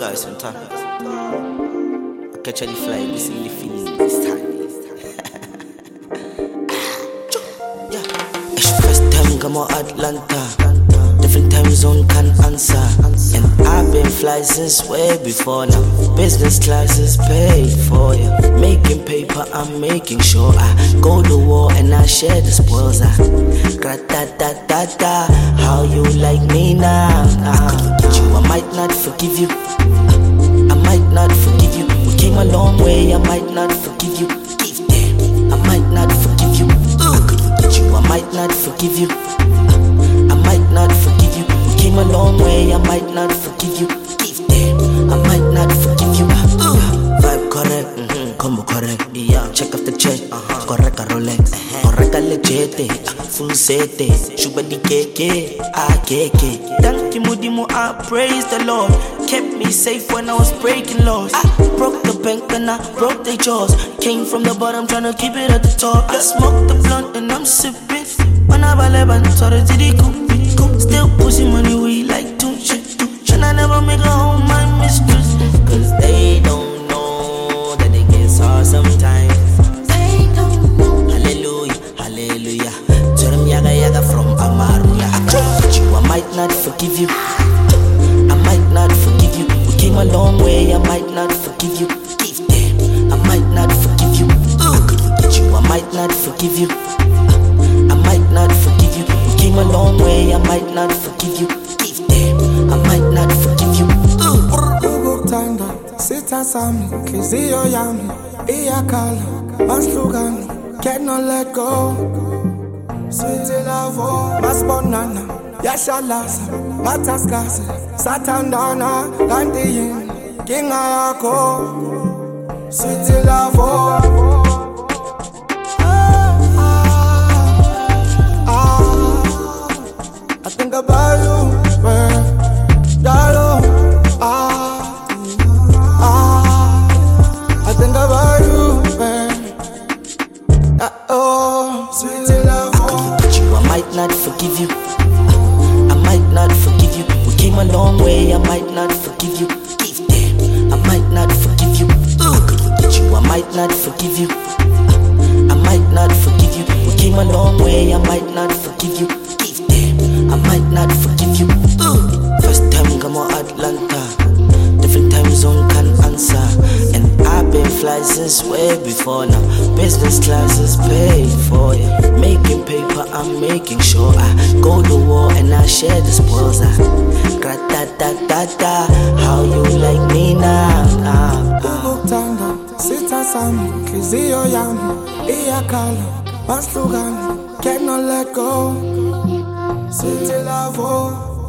guys, sometimes I catch any fly, this is the feeling this time. Yeah, it's first time come out Atlanta. Different time zone can answer. And I've been fly since way before now. Business class is paid for, yeah. Making paper, I'm making sure I go to war and I share the spoils. Gra-da-da-da-da, how you like me now? I could forget you, I might not forgive you. I might not forgive you. We came a long way, I might not forgive you. Give them, I might not forgive you. I could forget you, I might not forgive you. I might not forgive you. We came a long way, I might not forgive you. Give them, I might not forgive you. Vibe correct, combo correct. Yeah, check after check, correct a Rolex, correct a legit, full set, sugar di keke, keke. Thank you, Mudimu, I praise the Lord. Kept me safe when I was breaking laws. I broke the bank and I broke their jaws. Came from the bottom, tryna keep it at the top. I smoked the blunt and I'm sipping. When I baleban, sorry to the coop. Still pushing money, we like two shit. And I never make a home my mistress. Cause they don't know that they get saw sometimes. They don't know. Hallelujah, hallelujah. Turam yaga yaga from Amaruya. I might not forgive you. I might not forgive you. We came a long way, I might not forgive you. Give them, I might not forgive you. I could forget you, I might not forgive you. I might not forgive you. We came a long way, I might not forgive you. Give them, I might not forgive you. Ukutanda, sita sami, kizio yami, iyakala, maslugani, cannot let go. Sweet love, mas banana, yashalasa, mataskasa, satandana, kandiyin, kinga yako. Sweet love. I think about you, man. Darling, I think about you, man. Sweet love. I could forget you, I might not forgive you. I might not forgive you. We came a long way, I might not forgive you. Give them, I might not forgive you. I could forget you, I might not forgive you. I might not forgive you. We came a long way, I might not forgive you. Give them, I might not forgive you. First time come out Atlanta. Different time zone can answer. And I've been fly since way before now. Business class is paid for, yeah. Making paper, I'm making sure I go to war and I share the spoils. Gra-da-da-da-da, how you like me now? Ukutanda, sita sami, kizio yami, iyakala, maslugani, cannot let go. Sweet love.